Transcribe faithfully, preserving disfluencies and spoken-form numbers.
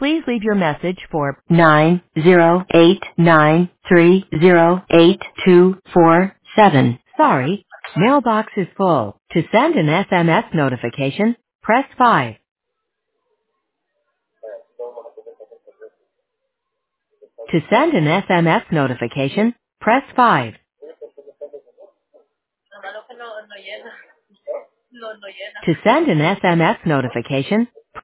Please leave your message for nine zero eight nine three zero eight two four seven. Sorry, mailbox is full. To send an S M S notification, press five. To send an S M S notification, press five. To send an S M S notification,